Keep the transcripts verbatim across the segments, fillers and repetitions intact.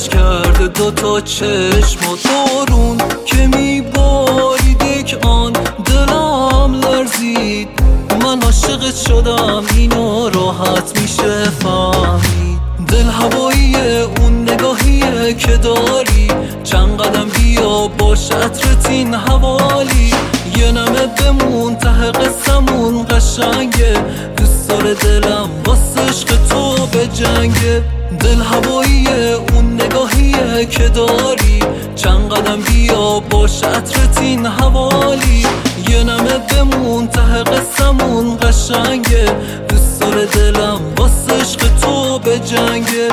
عوض کرده دوتا چشم و دارون که میبارید آن دلم لرزید. من عاشقت شدم اینو راحت میشه فهمید. دل هوایی اون نگاهیه که داری، چند قدم بیا باش عطرت این حوالی. یه نمه بمون ته قصمون قشنگه، دوست داره دلم واسه عشق تو به جنگه. دل هوایی اون نگاهیه که داری، چند قدم بیا باش عطرت این حوالی. یه نمه بمون ته قصمون قشنگه، دوست داره دلم واسه عشق تو به جنگه.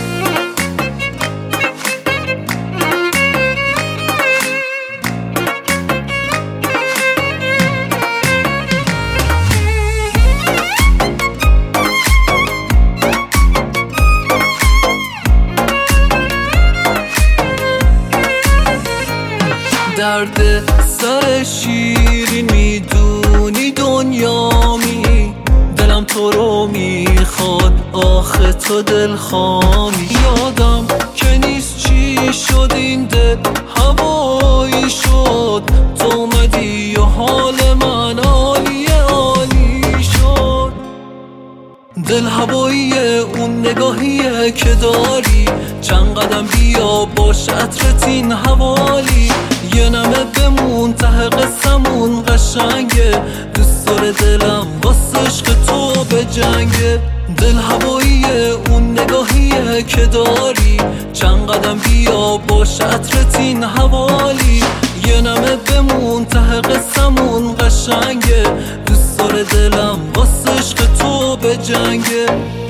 درد سر شیرین میدونی دنیامی، دلم تو رو میخواد آخه تو دل خامی. یادم که نیست چی شد این دل هوایی شد، تو اومدی و حال من عالی عالی شد. دل هوایی اون نگاهیه که داری، چند قدم بیا باش عطرت این حوالی. یه نمه بمون ته قصمون قشنگه، دوست داره دلم واسه عشق تو به جنگه. دل هوایی اون نگاهیه که داری، چند قدم بیا باش عطرت این حوالی. یه نمه بمون ته قصمون قشنگه، دوست داره دلم واسه عشق تو به جنگه.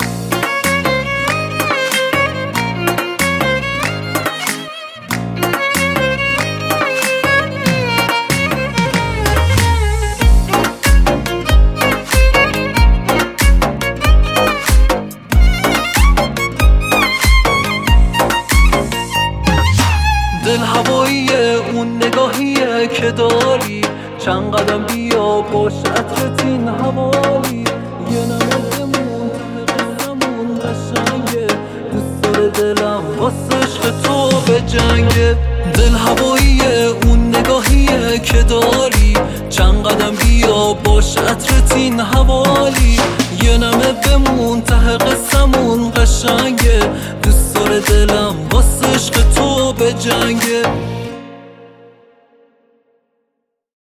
دل هوایی اون نگاهیه که داری، چند قدم بیا باش عطرت این حوالی. یه نمه بمون ته قصمون قشنگه، دوست داره دلم واسه عشق تو به جنگه. دل هوایی اون نگاهیه که داری، چند قدم بیا باش عطرت این حوالی. یه نمه بمون ته قصمون قشنگه، دوست داره دلم واسه عشق تو به جنگه.